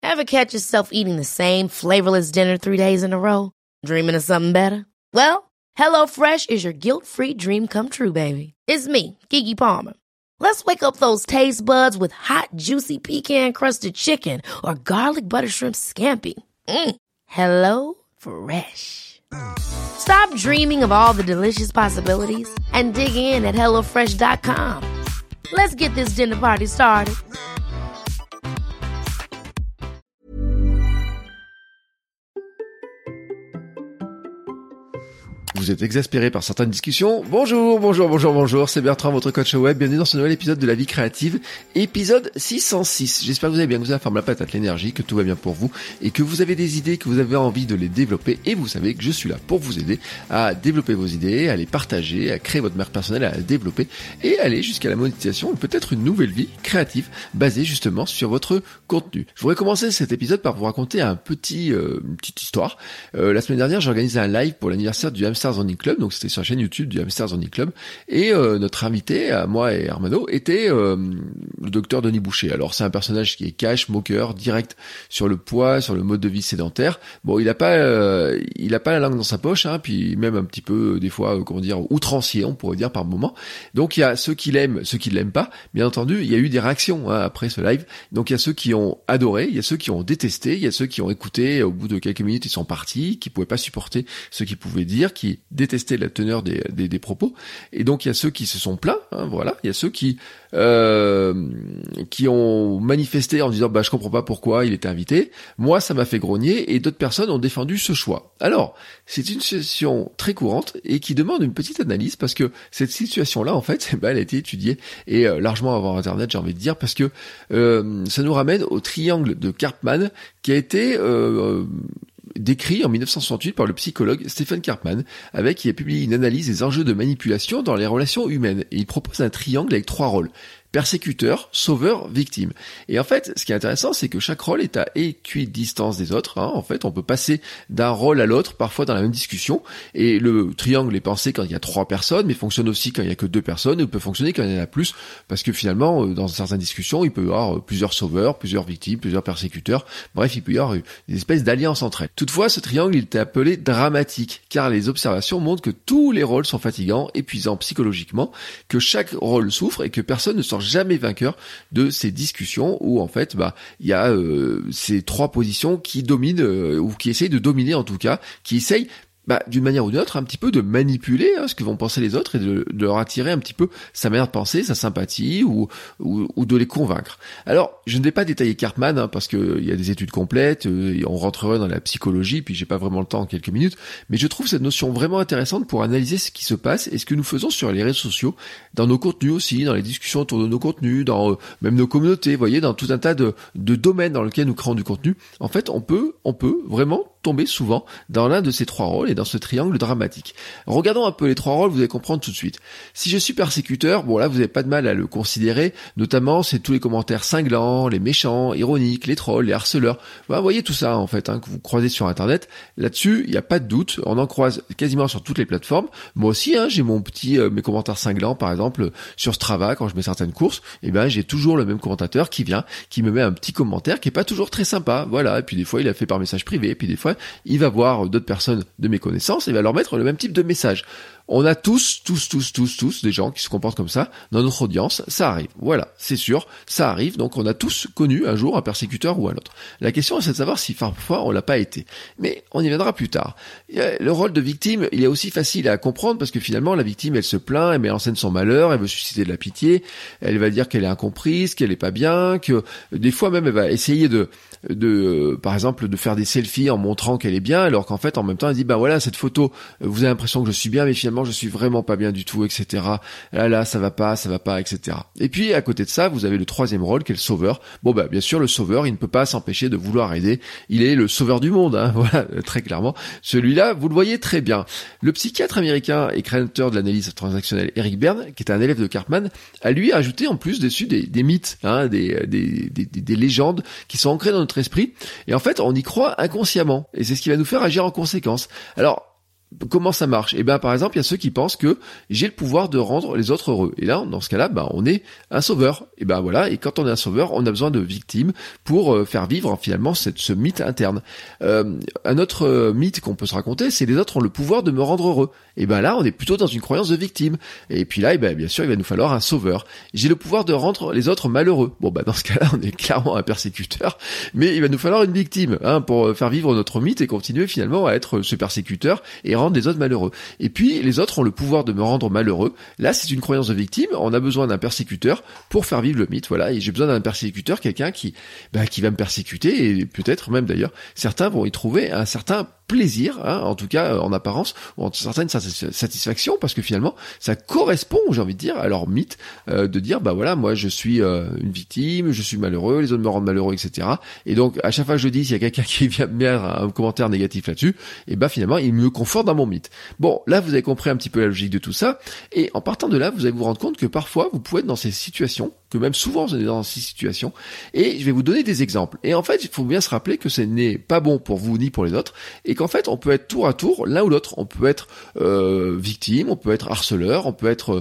Ever catch yourself eating the same flavorless dinner 3 days in a row? Dreaming of something better? Well, HelloFresh is your guilt-free dream come true, baby. It's me, Keke Palmer. Let's wake up those taste buds with hot, juicy pecan-crusted chicken or garlic butter shrimp scampi. Hello Fresh. Stop dreaming of all the delicious possibilities and dig in at HelloFresh.com. Let's get this dinner party started. Vous êtes exaspéré par certaines discussions. Bonjour, c'est Bertrand, votre coach web. Bienvenue dans ce nouvel épisode de La Vie Créative, épisode 606. J'espère que vous allez bien, que vous avez la forme, la patate, l'énergie, que tout va bien pour vous et que vous avez des idées, que vous avez envie de les développer. Et vous savez que je suis là pour vous aider à développer vos idées, à les partager, à créer votre marque personnelle, à la développer et aller jusqu'à la monétisation ou peut-être une nouvelle vie créative basée justement sur votre contenu. Je voudrais commencer cet épisode par vous raconter une petite histoire. La semaine dernière, j'ai organisé un live pour l'anniversaire du Hamster Running Club, donc c'était sur la chaîne YouTube du Hamster Running Club, et notre invité, à moi et Armano, était le docteur Denis Boucher. Alors c'est un personnage qui est cash, moqueur, direct sur le poids, sur le mode de vie sédentaire. Bon, il a pas la langue dans sa poche, hein, puis même un petit peu des fois, outrancier, on pourrait dire par moment. Donc il y a ceux qui l'aiment, ceux qui l'aiment pas. Bien entendu, il y a eu des réactions après ce live. Donc il y a ceux qui ont adoré, il y a ceux qui ont détesté, il y a ceux qui ont écouté, au bout de quelques minutes ils sont partis, qui pouvaient pas supporter ce qu'ils pouvaient dire, qui détestaient la teneur des propos, et donc il y a ceux qui se sont plaints, voilà, il y a ceux qui ont manifesté en disant je comprends pas pourquoi il était invité. Moi ça m'a fait grogner, et d'autres personnes ont défendu ce choix. Alors c'est une situation très courante et qui demande une petite analyse, parce que cette situation là en fait elle a été étudiée et largement avant internet, j'ai envie de dire, parce que ça nous ramène au triangle de Karpman qui a été décrit en 1968 par le psychologue Stephen Karpman, qui a publié une analyse des enjeux de manipulation dans les relations humaines. Et il propose un triangle avec 3 rôles: persécuteur, sauveur, victime. Et en fait, ce qui est intéressant, c'est que chaque rôle est à équidistance des autres. En fait, on peut passer d'un rôle à l'autre, parfois dans la même discussion. Et le triangle est pensé quand il y a 3 personnes, mais fonctionne aussi quand il y a que 2 personnes, ou peut fonctionner quand il y en a plus, parce que finalement, dans certaines discussions, il peut y avoir plusieurs sauveurs, plusieurs victimes, plusieurs persécuteurs. Bref, il peut y avoir des espèces d'alliances entre elles. Toutefois, ce triangle, il est appelé dramatique, car les observations montrent que tous les rôles sont fatigants, épuisants psychologiquement, que chaque rôle souffre et que personne ne sort jamais vainqueur de ces discussions où en fait il y a ces 3 positions qui dominent ou qui essayent de dominer, en tout cas qui essayent d'une manière ou d'une autre un petit peu de manipuler ce que vont penser les autres et de leur attirer un petit peu sa manière de penser, sa sympathie ou de les convaincre. Alors je ne vais pas détailler Karpman parce que il y a des études complètes, on rentrerait dans la psychologie, puis j'ai pas vraiment le temps en quelques minutes, mais je trouve cette notion vraiment intéressante pour analyser ce qui se passe et ce que nous faisons sur les réseaux sociaux, dans nos contenus aussi, dans les discussions autour de nos contenus, dans même nos communautés, vous voyez, dans tout un tas de domaines dans lesquels nous créons du contenu. En fait, on peut vraiment tomber souvent dans l'un de ces 3 rôles et dans ce triangle dramatique. Regardons un peu les 3 rôles, vous allez comprendre tout de suite. Si je suis persécuteur, là vous n'avez pas de mal à le considérer, notamment c'est tous les commentaires cinglants, les méchants, ironiques, les trolls, les harceleurs. Vous voyez tout ça en fait que vous croisez sur internet. Là-dessus, il n'y a pas de doute, on en croise quasiment sur toutes les plateformes. Moi aussi, j'ai mes commentaires cinglants par exemple sur Strava quand je mets certaines courses, j'ai toujours le même commentateur qui vient, qui me met un petit commentaire qui est pas toujours très sympa, voilà, et puis des fois il a fait par message privé, et puis des fois il va voir d'autres personnes de mes connaissances et va leur mettre le même type de message. On a tous des gens qui se comportent comme ça dans notre audience, ça arrive. Voilà, c'est sûr, ça arrive, donc on a tous connu un jour un persécuteur ou un autre. La question c'est de savoir si parfois on l'a pas été. Mais on y viendra plus tard. Le rôle de victime, il est aussi facile à comprendre parce que finalement la victime elle se plaint, elle met en scène son malheur, elle veut susciter de la pitié, elle va dire qu'elle est incomprise, qu'elle est pas bien, que des fois même elle va essayer de par exemple de faire des selfies en montrant qu'elle est bien, alors qu'en fait en même temps elle dit voilà cette photo, vous avez l'impression que je suis bien mais finalement je suis vraiment pas bien du tout, etc. Là ça va pas, etc. Et puis à côté de ça vous avez le 3e rôle qui est le sauveur. Bien sûr le sauveur il ne peut pas s'empêcher de vouloir aider, il est le sauveur du monde, voilà, très clairement. Celui-là vous le voyez très bien. Le psychiatre américain et créateur de l'analyse transactionnelle Eric Berne, qui est un élève de Karpman, a lui ajouté en plus dessus des mythes, des légendes qui sont ancrées dans notre esprit, et en fait on y croit inconsciemment, et c'est ce qui va nous faire agir en conséquence. Alors Comment ça marche? Eh ben, par exemple, il y a ceux qui pensent que j'ai le pouvoir de rendre les autres heureux. Et là, dans ce cas-là, on est un sauveur. Et ben voilà. Et quand on est un sauveur, on a besoin de victimes pour faire vivre finalement ce mythe interne. Un autre mythe qu'on peut se raconter, c'est les autres ont le pouvoir de me rendre heureux. Et ben là, on est plutôt dans une croyance de victime. Et puis là, bien sûr, il va nous falloir un sauveur. J'ai le pouvoir de rendre les autres malheureux. Bon, dans ce cas-là, on est clairement un persécuteur. Mais il va nous falloir une victime, pour faire vivre notre mythe et continuer finalement à être ce persécuteur et rendre les autres malheureux. Et puis, les autres ont le pouvoir de me rendre malheureux. Là, c'est une croyance de victime. On a besoin d'un persécuteur pour faire vivre le mythe. Voilà. Et j'ai besoin d'un persécuteur, quelqu'un qui va me persécuter, et peut-être même d'ailleurs, certains vont y trouver un certain plaisir, en tout cas en apparence, ou en certaine satisfaction, parce que finalement, ça correspond, j'ai envie de dire, à leur mythe, de dire, voilà, moi je suis une victime, je suis malheureux, les autres me rendent malheureux, etc. Et donc, à chaque fois que je dis, s'il y a quelqu'un qui vient me mettre un commentaire négatif là-dessus, et finalement, il me conforte dans mon mythe. Bon, là, vous avez compris un petit peu la logique de tout ça, et en partant de là, vous allez vous rendre compte que parfois, vous pouvez être dans ces situations, que même souvent vous êtes dans ces situations, et je vais vous donner des exemples. Et en fait, il faut bien se rappeler que ce n'est pas bon pour vous ni pour les autres, et qu'en fait, on peut être tour à tour, l'un ou l'autre. On peut être victime, on peut être harceleur, on peut être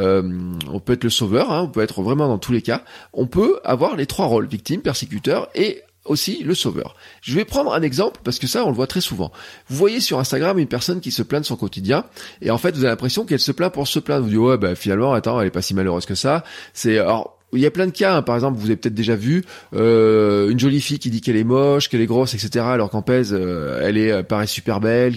le sauveur, on peut être vraiment dans tous les cas. On peut avoir les trois rôles, victime, persécuteur et aussi le sauveur. Je vais prendre un exemple parce que ça, on le voit très souvent. Vous voyez sur Instagram une personne qui se plaint de son quotidien et en fait, vous avez l'impression qu'elle se plaint pour se plaindre. Vous dites, finalement, attends, elle est pas si malheureuse que ça. Il y a plein de cas, par exemple, vous avez peut-être déjà vu une jolie fille qui dit qu'elle est moche, qu'elle est grosse, etc. Alors qu'en pèse, elle paraît super belle,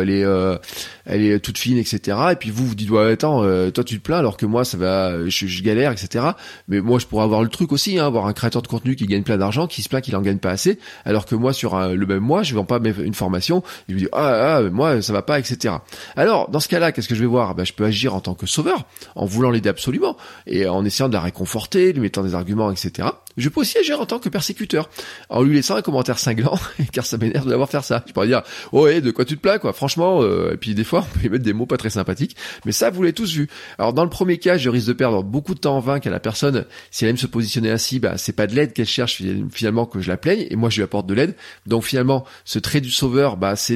elle est toute fine, etc. Et puis vous dites, attends, toi tu te plains alors que moi ça va, je galère, etc. Mais moi je pourrais avoir le truc aussi, avoir un créateur de contenu qui gagne plein d'argent, qui se plaint qu'il en gagne pas assez, alors que moi sur le même mois, je vends pas une formation, et je me dis, moi ça va pas, etc. Alors dans ce cas-là, qu'est-ce que je vais voir? Je peux agir en tant que sauveur, en voulant l'aider absolument, et en essayant de la réconforter, lui mettant des arguments, etc. Je peux aussi agir en tant que persécuteur, en lui laissant un commentaire cinglant, car ça m'énerve de l'avoir faire ça. Je pourrais dire, de quoi tu te plains, quoi, franchement, et puis des fois, on peut y mettre des mots pas très sympathiques, mais ça, vous l'avez tous vu. Alors, dans le premier cas, je risque de perdre beaucoup de temps en vain, car la personne, si elle aime se positionner ainsi, c'est pas de l'aide qu'elle cherche, finalement, que je la plaigne, et moi, je lui apporte de l'aide. Donc, finalement, ce trait du sauveur, c'est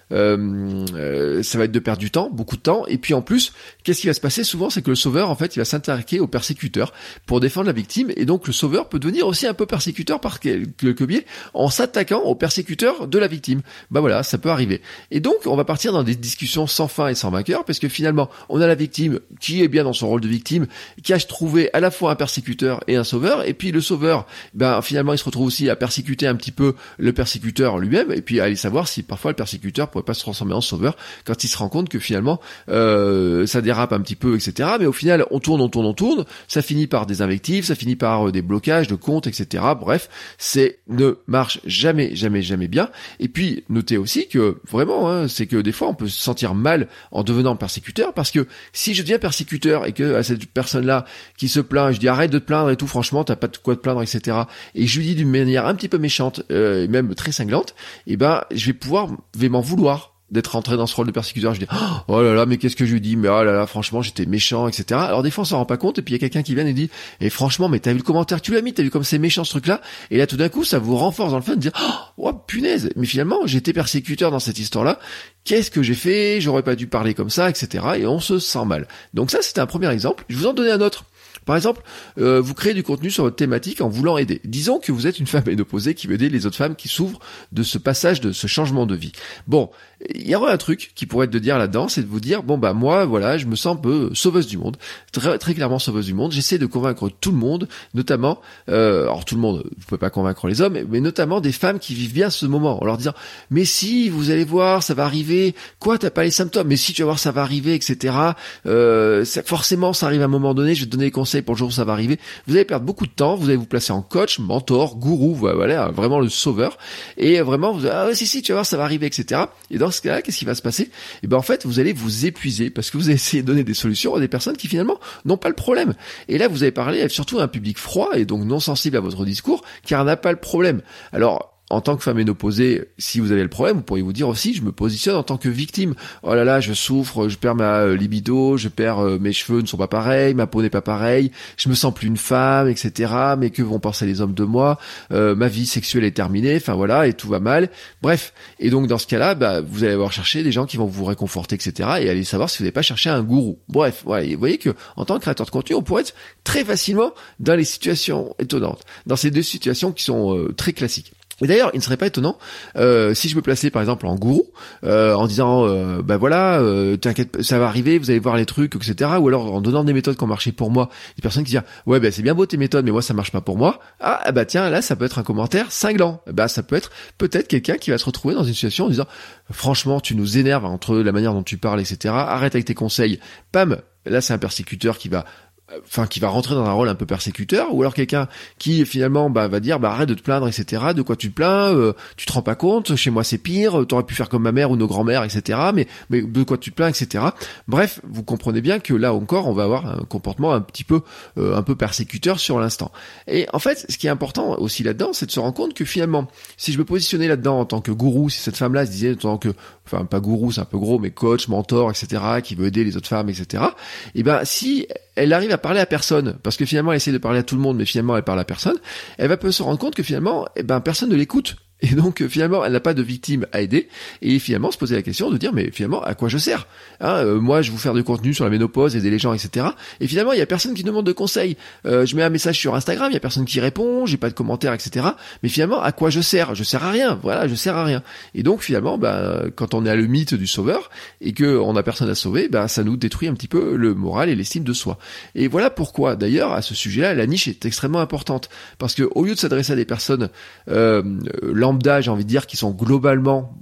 ça va être de perdre du temps, beaucoup de temps, et puis en plus, qu'est-ce qui va se passer souvent, c'est que le sauveur, en fait, il va s'attaquer au persécuteur pour défendre la victime, et donc le sauveur peut devenir aussi un peu persécuteur par quelque biais, en s'attaquant au persécuteur de la victime. Voilà, ça peut arriver. Et donc, on va partir dans des discussions sans fin et sans vainqueur, parce que finalement, on a la victime qui est bien dans son rôle de victime, qui a trouvé à la fois un persécuteur et un sauveur, et puis le sauveur, finalement, il se retrouve aussi à persécuter un petit peu le persécuteur lui-même, et puis à aller savoir si parfois le persécuteur pourrait pas se transformer en sauveur quand il se rend compte que finalement ça dérape un petit peu, etc. Mais au final, on tourne, ça finit par des invectives, ça finit par des blocages de comptes, etc. Bref, ne marche jamais bien. Et puis, notez aussi que vraiment, c'est que des fois, on peut se sentir mal en devenant persécuteur, parce que si je deviens persécuteur et que à cette personne-là qui se plaint, je dis arrête de te plaindre et tout, franchement, t'as pas de quoi te plaindre, etc. Et je lui dis d'une manière un petit peu méchante, et même très cinglante, je vais m'en vouloir d'être rentré dans ce rôle de persécuteur. Je dis, oh là là, mais qu'est-ce que je lui dis, mais oh là là, franchement, j'étais méchant, etc. Alors des fois, on s'en rend pas compte, et puis il y a quelqu'un qui vient et dit, et franchement, mais t'as vu le commentaire que tu l'as mis, t'as vu comme c'est méchant ce truc-là, et là, tout d'un coup, ça vous renforce dans le fait de dire, oh, punaise, mais finalement, j'étais persécuteur dans cette histoire-là, qu'est-ce que j'ai fait, j'aurais pas dû parler comme ça, etc. Et on se sent mal. Donc ça, c'était un premier exemple. Je vous en donner un autre. Par exemple, vous créez du contenu sur votre thématique en voulant aider. Disons que vous êtes une femme ménopausée qui veut aider les autres femmes qui souffrent de ce passage, de ce changement de vie. Bon, il y aurait un truc qui pourrait être de dire là-dedans, c'est de vous dire, moi, voilà, je me sens un peu sauveuse du monde, très, très clairement sauveuse du monde. J'essaie de convaincre tout le monde, notamment, alors tout le monde, vous pouvez pas convaincre les hommes, mais notamment des femmes qui vivent bien ce moment, en leur disant, mais si, vous allez voir, ça va arriver, quoi, t'as pas les symptômes, mais si, tu vas voir, ça va arriver, etc. Forcément, ça arrive à un moment donné, je vais te donner des conseils pour le jour où ça va arriver. Vous allez perdre beaucoup de temps, vous allez vous placer en coach, mentor, gourou, voilà, vraiment le sauveur, et vraiment, si, tu vas voir, ça va arriver, etc. Et dans ce cas-là, qu'est-ce qui va se passer? En fait, vous allez vous épuiser parce que vous allez essayer de donner des solutions à des personnes qui finalement n'ont pas le problème. Et là, vous allez parler surtout à un public froid et donc non sensible à votre discours, car n'a pas le problème. Alors, en tant que femme ménopausée, si vous avez le problème, vous pourriez vous dire aussi, je me positionne en tant que victime. Oh là là, je souffre, je perds ma libido, je perds mes cheveux ne sont pas pareils, ma peau n'est pas pareille, je me sens plus une femme, etc. Mais que vont penser les hommes de moi? Ma vie sexuelle est terminée, enfin voilà, et tout va mal. Bref, et donc dans ce cas-là, vous allez avoir cherché des gens qui vont vous réconforter, etc. Et aller savoir si vous n'avez pas cherché un gourou. Bref, voilà, et vous voyez que en tant que créateur de contenu, on pourrait être très facilement dans les situations étonnantes, dans ces deux situations qui sont très classiques. Et d'ailleurs, il ne serait pas étonnant si je me plaçais par exemple en gourou, en disant t'inquiète, ça va arriver, vous allez voir les trucs, etc. Ou alors en donnant des méthodes qui ont marché pour moi, des personnes qui disent ouais c'est bien beau tes méthodes, mais moi ça marche pas pour moi. Tiens, là ça peut être un commentaire cinglant. Ça peut être peut-être quelqu'un qui va se retrouver dans une situation en disant franchement tu nous énerves entre la manière dont tu parles, etc. Arrête avec tes conseils. Pam, là c'est un persécuteur qui va rentrer dans un rôle un peu persécuteur, ou alors quelqu'un qui finalement va dire arrête de te plaindre, etc. De quoi tu te plains, tu te rends pas compte, chez moi c'est pire, t'aurais pu faire comme ma mère ou nos grands-mères, etc. Mais de quoi tu te plains, etc. Bref, vous comprenez bien que là encore on va avoir un comportement un peu persécuteur sur l'instant. Et en fait, ce qui est important aussi là-dedans, c'est de se rendre compte que finalement, si je me positionnais là-dedans en tant que gourou, si cette femme-là se disait en tant que, pas gourou, c'est un peu gros, mais coach, mentor, etc., qui veut aider les autres femmes, etc. Si elle arrive à parler à personne, parce que finalement elle essaie de parler à tout le monde, mais finalement elle parle à personne, elle va peut se rendre compte que finalement, personne ne l'écoute. Et donc finalement elle n'a pas de victime à aider, et finalement se poser la question de dire mais finalement à quoi je sers, moi je vais vous faire du contenu sur la ménopause, aider les gens, etc. Et finalement il y a personne qui demande de conseils, je mets un message sur Instagram, il y a personne qui répond, j'ai pas de commentaires, etc. Mais finalement à quoi je sers à rien, voilà, je sers à rien. Et donc finalement quand on est à le mythe du sauveur et que on a personne à sauver, ça nous détruit un petit peu le moral et l'estime de soi. Et voilà pourquoi d'ailleurs à ce sujet-là la niche est extrêmement importante, parce que au lieu de s'adresser à des personnes lambda, j'ai envie de dire, qui sont globalement,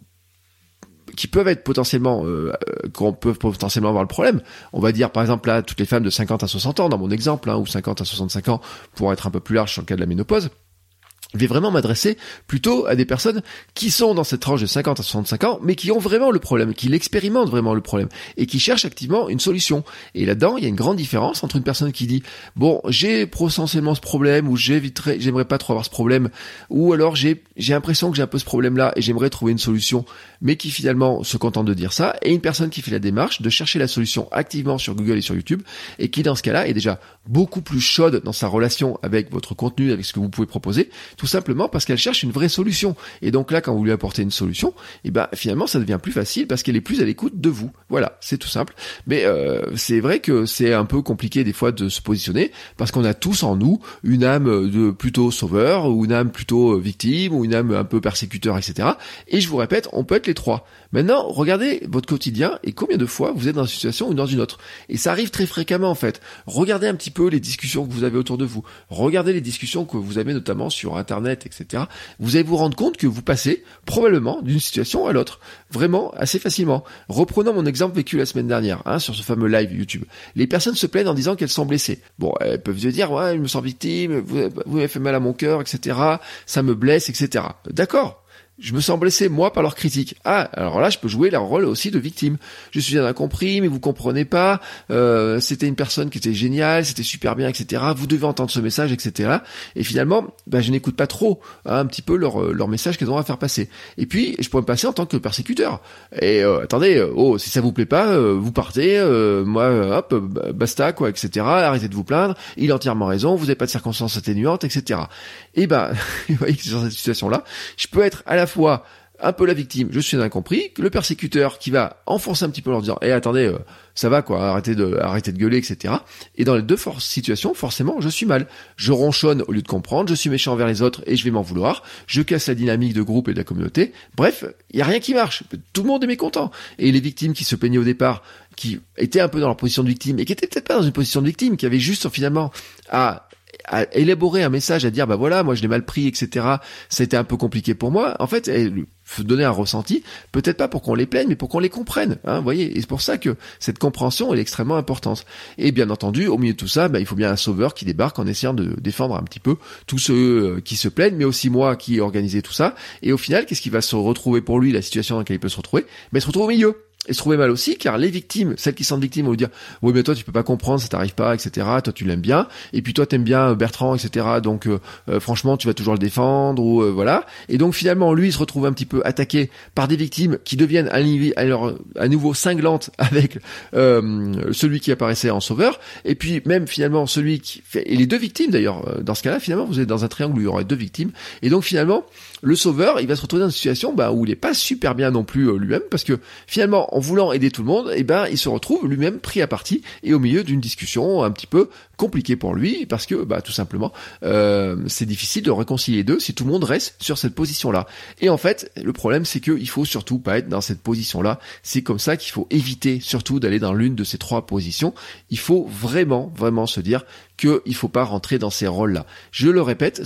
qui peuvent être potentiellement, qu'on peut potentiellement avoir le problème. On va dire, par exemple, là, toutes les femmes de 50 à 60 ans, dans mon exemple, ou 50 à 65 ans, pour être un peu plus large sur le cas de la ménopause. Je vais vraiment m'adresser plutôt à des personnes qui sont dans cette tranche de 50 à 65 ans, mais qui ont vraiment le problème, qui l'expérimentent vraiment le problème, et qui cherchent activement une solution. Et là-dedans, il y a une grande différence entre une personne qui dit « Bon, j'ai potentiellement ce problème, ou j'aimerais pas trop avoir ce problème, ou alors j'ai l'impression que j'ai un peu ce problème-là, et j'aimerais trouver une solution, mais qui finalement se contente de dire ça, et une personne qui fait la démarche de chercher la solution activement sur Google et sur YouTube, et qui dans ce cas-là est déjà beaucoup plus chaude dans sa relation avec votre contenu, avec ce que vous pouvez proposer, tout simplement parce qu'elle cherche une vraie solution. Et donc là, quand vous lui apportez une solution, finalement, ça devient plus facile parce qu'elle est plus à l'écoute de vous. Voilà, c'est tout simple. Mais c'est vrai que c'est un peu compliqué des fois de se positionner parce qu'on a tous en nous une âme de plutôt sauveur, ou une âme plutôt victime, ou une âme un peu persécuteur, etc. Et je vous répète, on peut être les trois. Maintenant, regardez votre quotidien et combien de fois vous êtes dans une situation ou dans une autre. Et ça arrive très fréquemment en fait. Regardez un petit peu les discussions que vous avez autour de vous. Regardez les discussions que vous avez notamment sur Internet, etc. Vous allez vous rendre compte que vous passez probablement d'une situation à l'autre. Vraiment, assez facilement. Reprenons mon exemple vécu la semaine dernière, sur ce fameux live YouTube. Les personnes se plaignent en disant qu'elles sont blessées. Bon, elles peuvent se dire, ouais, je me sens victime, vous m'avez fait mal à mon cœur, etc. Ça me blesse, etc. D'accord. Je me sens blessé, moi, par leur critique. Alors là, je peux jouer leur rôle aussi de victime. Je suis bien incompris, mais vous comprenez pas. C'était une personne qui était géniale, c'était super bien, etc. Vous devez entendre ce message, etc. Et finalement, je n'écoute pas trop un petit peu leur message qu'elles ont à faire passer. Et puis, je pourrais me passer en tant que persécuteur. Et attendez, si ça vous plaît pas, vous partez. Moi, basta, quoi, etc. Arrêtez de vous plaindre. Il a entièrement raison. Vous n'avez pas de circonstances atténuantes, etc. Et vous voyez que dans cette situation-là, je peux être à la fois un peu la victime, je suis un incompris, le persécuteur qui va enfoncer un petit peu en disant attendez, ça va quoi, arrêtez de gueuler, etc. Et dans les deux situations, forcément, je suis mal. Je ronchonne au lieu de comprendre, je suis méchant envers les autres et je vais m'en vouloir, je casse la dynamique de groupe et de la communauté. Bref, il y a rien qui marche, tout le monde est mécontent. Et les victimes qui se plaignaient au départ, qui étaient un peu dans leur position de victime et qui étaient peut-être pas dans une position de victime, qui avaient juste finalement à élaborer un message, à dire voilà, moi je l'ai mal pris, etc. Ça a été un peu compliqué pour moi. En fait, donner un ressenti, peut-être pas pour qu'on les plaigne, mais pour qu'on les comprenne. Vous voyez, et c'est pour ça que cette compréhension est extrêmement importante. Et bien entendu, au milieu de tout ça, il faut bien un sauveur qui débarque en essayant de défendre un petit peu tous ceux qui se plaignent, mais aussi moi qui ai organisé tout ça. Et au final, qu'est-ce qui va se retrouver pour lui, la situation dans laquelle il peut se retrouver? Se retrouve au milieu. et se trouver mal aussi, car les victimes, celles qui sont victimes, vont lui dire oui mais toi tu peux pas comprendre, ça t'arrive pas, etc. Toi tu l'aimes bien, et puis toi t'aimes bien Bertrand, etc. Donc franchement tu vas toujours le défendre, ou voilà. Et donc finalement lui il se retrouve un petit peu attaqué par des victimes qui deviennent à nouveau cinglantes avec celui qui apparaissait en sauveur, et puis même finalement celui qui fait, et les deux victimes d'ailleurs, dans ce cas-là finalement vous êtes dans un triangle où il y aurait deux victimes, et donc finalement le sauveur il va se retrouver dans une situation où il est pas super bien non plus lui-même, parce que finalement en voulant aider tout le monde, il se retrouve lui-même pris à partie et au milieu d'une discussion un petit peu compliquée pour lui, parce que tout simplement c'est difficile de réconcilier les deux si tout le monde reste sur cette position-là. Et en fait le problème c'est que il faut surtout pas être dans cette position-là. C'est comme ça qu'il faut éviter surtout d'aller dans l'une de ces trois positions. Il faut vraiment se dire qu'il faut pas rentrer dans ces rôles-là. Je le répète,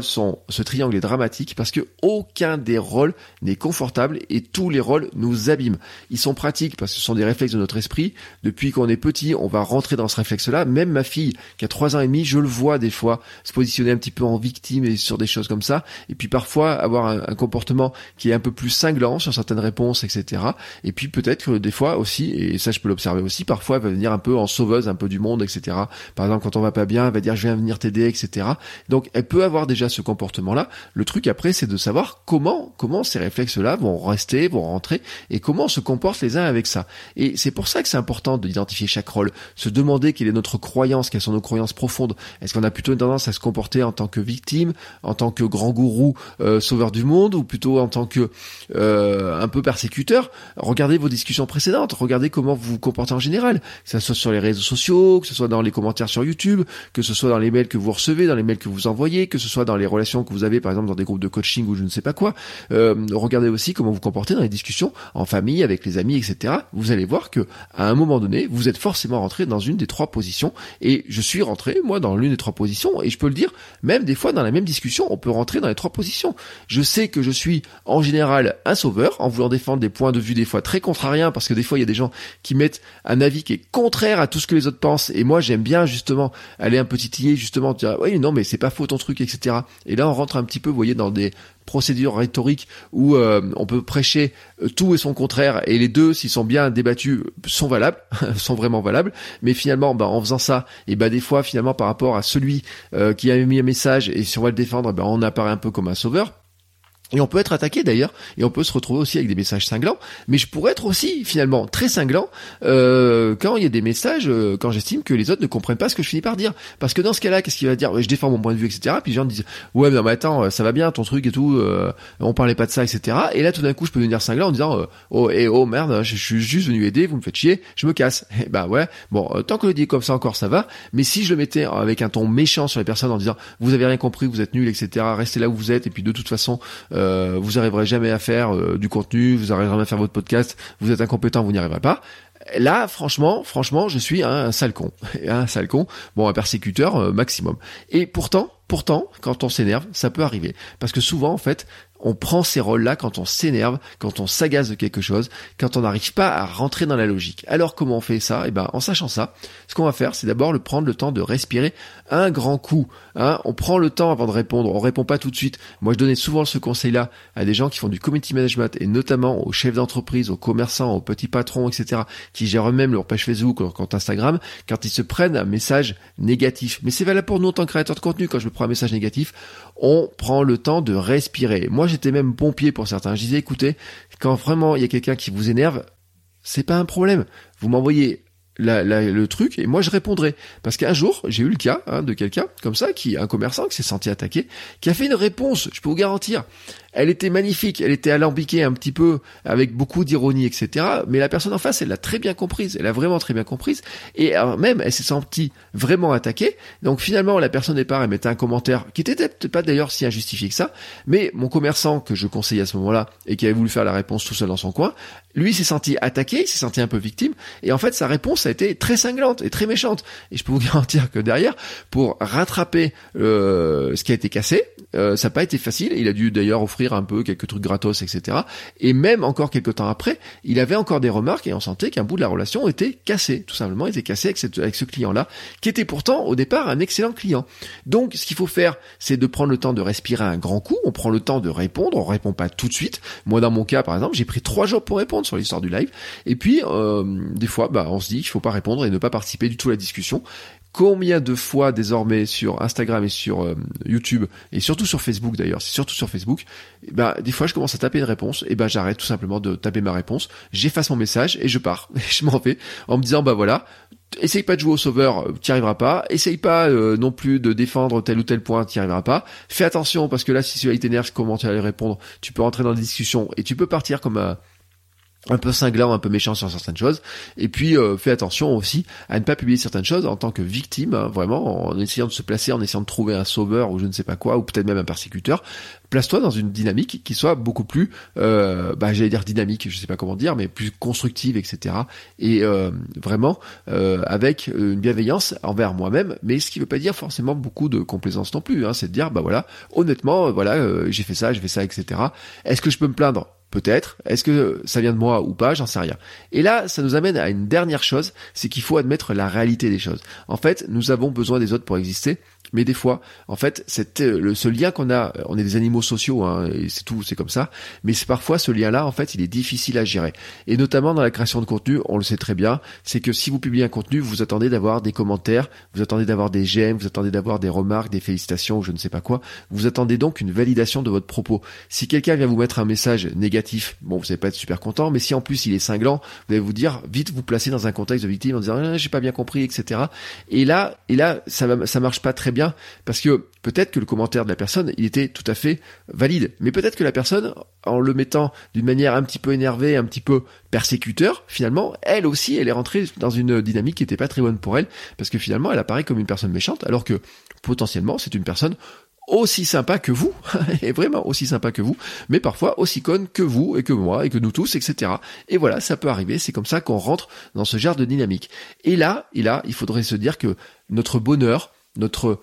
ce triangle est dramatique parce que aucun des rôles n'est confortable et tous les rôles nous abîment. Ils sont pratiques parce que ce sont des réflexes de notre esprit. Depuis qu'on est petit, on va rentrer dans ce réflexe-là. Même ma fille, qui a 3 ans et demi, je le vois des fois se positionner un petit peu en victime et sur des choses comme ça. Et puis parfois avoir un comportement qui est un peu plus cinglant sur certaines réponses, etc. Et puis peut-être que des fois aussi, et ça je peux l'observer aussi, parfois elle va venir un peu en sauveuse un peu du monde, etc. Par exemple, quand on va pas bien, elle va dire je viens venir t'aider, etc. Donc elle peut avoir déjà ce comportement-là. Le truc après, c'est de savoir comment ces réflexes-là vont rentrer, et comment on se comporte les uns avec ça. Et c'est pour ça que c'est important d'identifier chaque rôle, se demander quelle est notre croyance, quelles sont nos croyances profondes. Est-ce qu'on a plutôt une tendance à se comporter en tant que victime, en tant que grand gourou sauveur du monde, ou plutôt en tant que un peu persécuteur? Regardez vos discussions précédentes, regardez comment vous vous comportez en général, que ce soit sur les réseaux sociaux, que ce soit dans les commentaires sur YouTube, que ce soit dans les mails que vous recevez, dans les mails que vous envoyez, que ce soit dans les relations que vous avez par exemple dans des groupes de coaching ou je ne sais pas quoi. Regardez aussi comment vous comportez dans les discussions en famille, avec les amis, etc. Vous allez voir que à un moment donné, vous êtes forcément rentré dans une des trois positions, et je suis rentré moi dans l'une des trois positions, et je peux le dire, même des fois dans la même discussion, on peut rentrer dans les trois positions. Je sais que je suis en général un sauveur, en voulant défendre des points de vue des fois très contrariens, parce que des fois il y a des gens qui mettent un avis qui est contraire à tout ce que les autres pensent, et moi j'aime bien justement aller un peu titiller, justement dire oui non mais c'est pas faux ton truc, etc. Et là on rentre un petit peu, vous voyez, dans des procédures rhétoriques où on peut prêcher tout et son contraire, et les deux, s'ils sont bien débattus, sont valables, sont vraiment valables. Mais finalement, en faisant ça, et des fois, finalement, par rapport à celui qui a mis un message, et si on va le défendre, on apparaît un peu comme un sauveur. Et on peut être attaqué d'ailleurs, et on peut se retrouver aussi avec des messages cinglants, mais je pourrais être aussi finalement très cinglant quand il y a des messages, quand j'estime que les autres ne comprennent pas ce que je finis par dire. Parce que dans ce cas-là, qu'est-ce qu'il va dire? Je défends mon point de vue, etc. Puis les gens disent ouais mais non mais attends, ça va bien ton truc et tout, on parlait pas de ça, etc. Et là tout d'un coup je peux devenir cinglant en disant oh merde, je suis juste venu aider, vous me faites chier, je me casse. Et ouais, bon, tant que je le dis comme ça encore ça va, mais si je le mettais avec un ton méchant sur les personnes en disant vous avez rien compris, vous êtes nuls, etc. Restez là où vous êtes, et puis de toute façon vous arriverez jamais à faire du contenu, vous arriverez jamais à faire votre podcast, vous êtes incompétent, vous n'y arriverez pas. Là, franchement, je suis un sale con. Un persécuteur maximum. Et pourtant, quand on s'énerve, ça peut arriver. Parce que souvent, en fait, on prend ces rôles-là quand on s'énerve, quand on s'agace de quelque chose, quand on n'arrive pas à rentrer dans la logique. Alors comment on fait ça? En sachant ça, ce qu'on va faire, c'est d'abord prendre le temps de respirer un grand coup. On prend le temps avant de répondre, on répond pas tout de suite. Moi, je donnais souvent ce conseil-là à des gens qui font du community management, et notamment aux chefs d'entreprise, aux commerçants, aux petits patrons, etc., qui gèrent eux-mêmes leur page Facebook, leur compte Instagram, quand ils se prennent un message négatif. Mais c'est valable pour nous en tant que créateurs de contenu. Quand je me prends un message négatif, on prend le temps de respirer. Moi, j'étais même pompier pour certains. Je disais, écoutez, quand vraiment il y a quelqu'un qui vous énerve, c'est pas un problème. Vous m'envoyez le truc et moi je répondrai. Parce qu'un jour, j'ai eu le cas de quelqu'un comme ça, un commerçant qui s'est senti attaqué, qui a fait une réponse, je peux vous garantir. Elle était magnifique, elle était alambiquée un petit peu, avec beaucoup d'ironie, etc. Mais la personne en face, elle l'a très bien comprise, elle a vraiment très bien comprise, et même, elle s'est sentie vraiment attaquée. Donc finalement, la personne au départ, elle mettait un commentaire qui était peut-être pas d'ailleurs si injustifié que ça, mais mon commerçant que je conseillais à ce moment-là, et qui avait voulu faire la réponse tout seul dans son coin, lui s'est senti attaqué, il s'est senti un peu victime, et en fait, sa réponse a été très cinglante et très méchante. Et je peux vous garantir que derrière, pour rattraper ce qui a été cassé, ça n'a pas été facile. Il a dû d'ailleurs offrir offrir un peu quelques trucs gratos, etc. Et même encore quelques temps après, il avait encore des remarques et on sentait qu'un bout de la relation était cassé, tout simplement, était cassé avec ce client-là, qui était pourtant au départ un excellent client. Donc, ce qu'il faut faire, c'est de prendre le temps de respirer un grand coup, on prend le temps de répondre, on répond pas tout de suite. Moi, dans mon cas, par exemple, j'ai pris 3 jours pour répondre sur l'histoire du live, et puis, des fois, on se dit qu'il faut pas répondre et ne pas participer du tout à la discussion. Combien de fois désormais sur Instagram et sur YouTube, et surtout sur Facebook d'ailleurs, c'est surtout sur Facebook, des fois je commence à taper une réponse, et j'arrête tout simplement de taper ma réponse, j'efface mon message et je pars. Je m'en vais en me disant voilà, essaye pas de jouer au sauveur, t'y arriveras pas, essaye pas non plus de défendre tel ou tel point, t'y arriveras pas. Fais attention parce que là si celui-là t'énerve, comment tu vas aller répondre, tu peux rentrer dans des discussions et tu peux partir comme un peu cinglant, un peu méchant sur certaines choses. Et puis, fais attention aussi à ne pas publier certaines choses en tant que victime, hein, vraiment, en essayant de se placer, en essayant de trouver un sauveur ou je ne sais pas quoi, ou peut-être même un persécuteur. Place-toi dans une dynamique qui soit beaucoup plus, j'allais dire dynamique, je sais pas comment dire, mais plus constructive, etc. Et vraiment, avec une bienveillance envers moi-même, mais ce qui veut pas dire forcément beaucoup de complaisance non plus, hein, c'est de dire, honnêtement, j'ai fait ça, etc. Est-ce que je peux me plaindre ? Peut-être. Est-ce que ça vient de moi ou pas? J'en sais rien. Et là, ça nous amène à une dernière chose, c'est qu'il faut admettre la réalité des choses. En fait, nous avons besoin des autres pour exister, mais des fois, en fait, ce lien qu'on a, on est des animaux sociaux, hein, et c'est tout, c'est comme ça, mais c'est parfois ce lien-là, en fait, il est difficile à gérer. Et notamment dans la création de contenu, on le sait très bien, c'est que si vous publiez un contenu, vous attendez d'avoir des commentaires, vous attendez d'avoir des j'aime, vous attendez d'avoir des remarques, des félicitations, ou je ne sais pas quoi. Vous attendez donc une validation de votre propos. Si quelqu'un vient vous mettre un message négatif, bon, vous n'allez pas être super content, mais si en plus il est cinglant, vous allez vous dire, vite vous placer dans un contexte de victime en disant, j'ai pas bien compris, etc. Et là, ça marche pas très bien, parce que peut-être que le commentaire de la personne, il était tout à fait valide, mais peut-être que la personne, en le mettant d'une manière un petit peu énervée, un petit peu persécuteur, finalement, elle aussi, elle est rentrée dans une dynamique qui était pas très bonne pour elle, parce que finalement, elle apparaît comme une personne méchante, alors que potentiellement, c'est une personne aussi sympa que vous, et vraiment aussi sympa que vous, mais parfois aussi conne que vous, et que moi, et que nous tous, etc. Et voilà, ça peut arriver, c'est comme ça qu'on rentre dans ce genre de dynamique. Et là, il faudrait se dire que notre bonheur, notre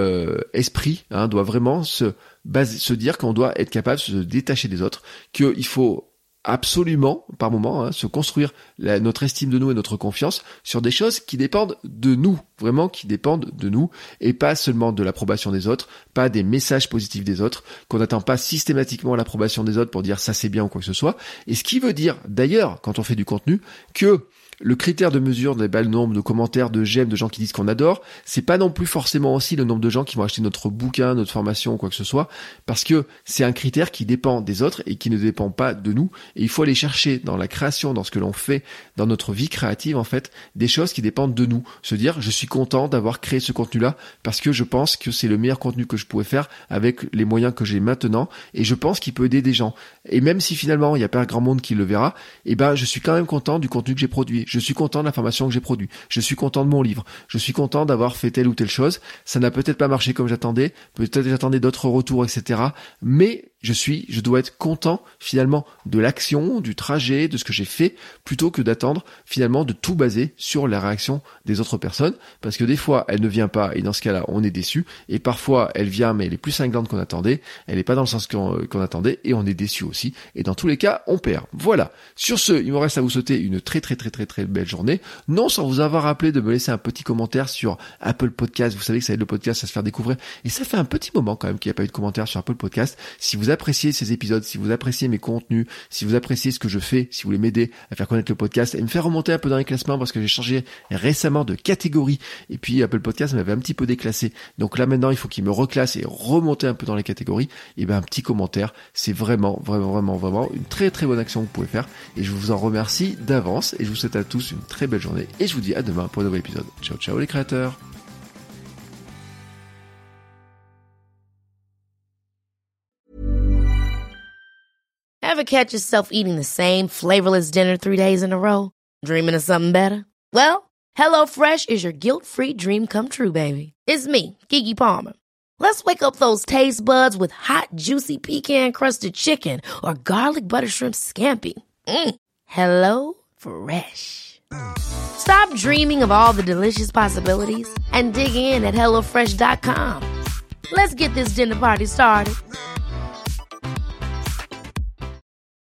esprit doit vraiment se dire qu'on doit être capable de se détacher des autres, qu'il faut absolument, par moment, se construire notre estime de nous et notre confiance sur des choses qui dépendent de nous, vraiment qui dépendent de nous, et pas seulement de l'approbation des autres, pas des messages positifs des autres, qu'on n'attend pas systématiquement l'approbation des autres pour dire ça c'est bien ou quoi que ce soit, et ce qui veut dire, d'ailleurs, quand on fait du contenu, que le critère de mesure le nombre de commentaires, de j'aime, de gens qui disent qu'on adore, c'est pas non plus forcément aussi le nombre de gens qui vont acheter notre bouquin, notre formation ou quoi que ce soit, parce que c'est un critère qui dépend des autres et qui ne dépend pas de nous. Et il faut aller chercher dans la création, dans ce que l'on fait, dans notre vie créative en fait, des choses qui dépendent de nous. Se dire, je suis content d'avoir créé ce contenu-là parce que je pense que c'est le meilleur contenu que je pouvais faire avec les moyens que j'ai maintenant et je pense qu'il peut aider des gens. Et même si finalement il n'y a pas grand monde qui le verra, je suis quand même content du contenu que j'ai produit. Je suis content de la formation que j'ai produite. Je suis content de mon livre. Je suis content d'avoir fait telle ou telle chose. Ça n'a peut-être pas marché comme j'attendais. Peut-être j'attendais d'autres retours, etc. Mais je dois être content finalement de l'action, du trajet, de ce que j'ai fait, plutôt que d'attendre finalement de tout baser sur la réaction des autres personnes, parce que des fois elle ne vient pas et dans ce cas-là on est déçu, et parfois elle vient mais elle est plus cinglante qu'on attendait, elle n'est pas dans le sens qu'on attendait et on est déçu aussi, et dans tous les cas on perd. Voilà. Sur ce, il me reste à vous souhaiter une très très très très très belle journée, non sans vous avoir rappelé de me laisser un petit commentaire sur Apple Podcast. Vous savez que ça aide le podcast à se faire découvrir, et ça fait un petit moment quand même qu'il n'y a pas eu de commentaire sur Apple Podcast. Si vous appréciez ces épisodes, si vous appréciez mes contenus, si vous appréciez ce que je fais, si vous voulez m'aider à faire connaître le podcast et me faire remonter un peu dans les classements, parce que j'ai changé récemment de catégorie et puis Apple Podcast m'avait un petit peu déclassé, donc là maintenant il faut qu'il me reclasse et remonter un peu dans les catégories, et un petit commentaire, c'est vraiment une très très bonne action que vous pouvez faire, et je vous en remercie d'avance, et je vous souhaite à tous une très belle journée, et je vous dis à demain pour un nouvel épisode. Ciao ciao les créateurs. Ever catch yourself eating the same flavorless dinner 3 days in a row? Dreaming of something better? Well, HelloFresh is your guilt-free dream come true, baby. It's me, Keke Palmer. Let's wake up those taste buds with hot, juicy pecan-crusted chicken or garlic butter shrimp scampi. Hello Fresh. Stop dreaming of all the delicious possibilities and dig in at HelloFresh.com. Let's get this dinner party started.